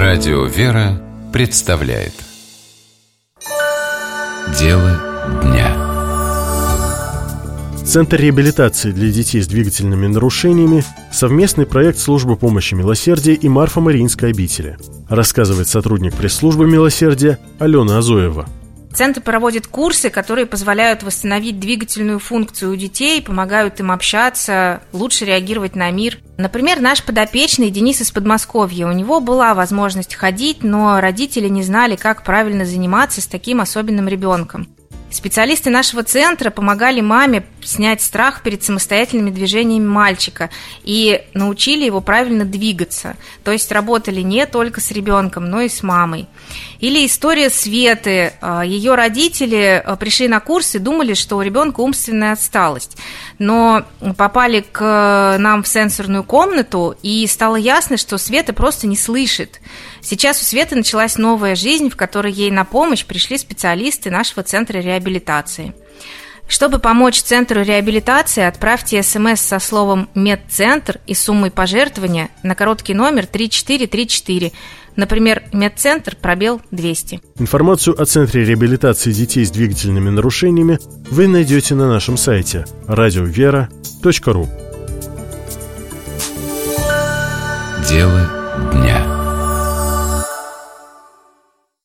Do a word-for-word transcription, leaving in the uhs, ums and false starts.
Радио «Вера» представляет Дело дня. Центр реабилитации для детей с двигательными нарушениями – совместный проект Службы помощи милосердия и Марфа-Мариинской обители, рассказывает сотрудник пресс-службы милосердия Алена Азоева. Центр проводит курсы, которые позволяют восстановить двигательную функцию у детей, помогают им общаться, лучше реагировать на мир. Например, наш подопечный Денис из Подмосковья. У него была возможность ходить, но родители не знали, как правильно заниматься с таким особенным ребенком. Специалисты нашего центра помогали маме снять страх перед самостоятельными движениями мальчика и научили его правильно двигаться. То есть работали не только с ребенком, но и с мамой. Или история Светы. Ее родители пришли на курс и думали, что у ребенка умственная отсталость. Но попали к нам в сенсорную комнату, и стало ясно, что Света просто не слышит. Сейчас у Светы началась новая жизнь, в которой ей на помощь пришли специалисты нашего центра реабилитации. Чтобы помочь Центру реабилитации, отправьте смс со словом «Медцентр» и суммой пожертвования на короткий номер три четыре три четыре. Например, «Медцентр» пробел двести. Информацию о Центре реабилитации детей с двигательными нарушениями вы найдете на нашем сайте радио вера точка ру. Дело дня.